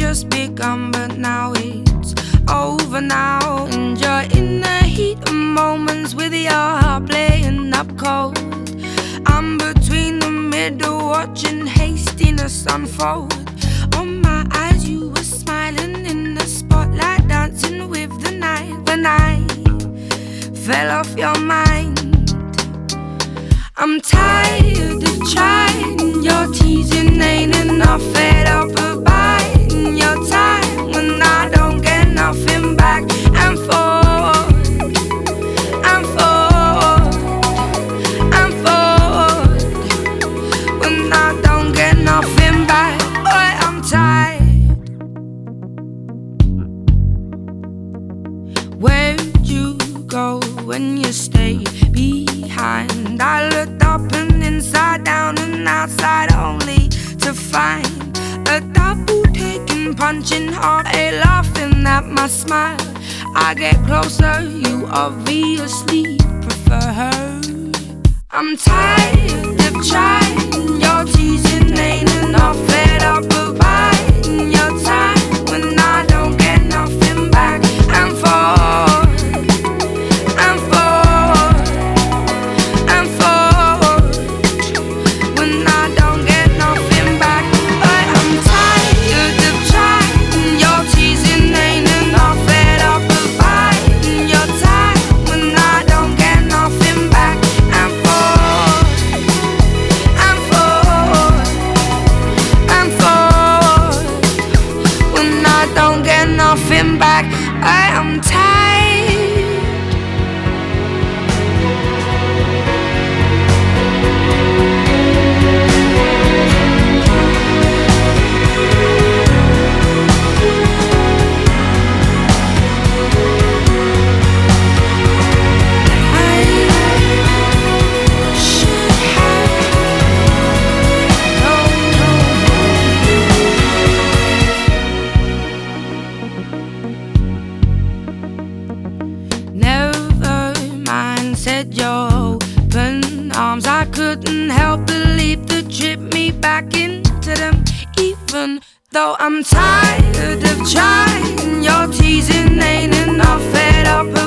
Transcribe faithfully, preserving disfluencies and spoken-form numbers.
just begun, but now it's over now. And you're in the heat of moments with your heart playing up cold. I'm between the middle, watching hastiness unfold. On my eyes you were smiling in the spotlight, dancing with the night. When I fell off your mind, I'm tired of trying. Your teasing ain't enough, fed up of biding your time when I don't get nothing back. And forward, and forward, and forward, when I don't get nothing back. Boy, I'm tired. Where'd you go when you stayed behind? I looked up and inside, down and outside, only to find a double taking, punching heart, a laughing at my smile. I get closer, you obviously prefer her. I'm tired of trying. Your teasing ain't enough, fed up of biding your time when I don't get nothing back. And forward, and forward, and forward, when I don't get nothing back. But I'm tired of trying. Your teasing ain't enough, fed up of biding your time when I don't get nothing back. And forward, and forward, and forward, when I don't get nothing back. I am tired. Said your open arms, I couldn't help but leap to trip me back into them. Even though I'm tired of trying, your teasing ain't enough, fed up.